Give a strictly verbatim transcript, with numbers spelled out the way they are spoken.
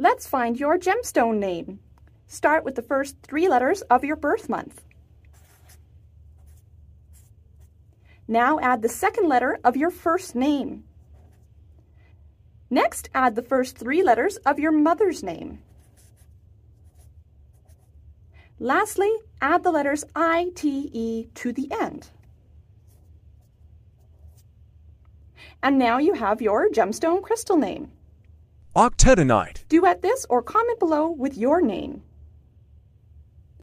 Let's find your gemstone name. Start with the first three letters of your birth month. Now add the second letter of your first name. Next, add the first three letters of your mother's name. Lastly, add the letters I, T, E to the end. And now you have your gemstone crystal name. Octatonite. Duet this or comment below with your name.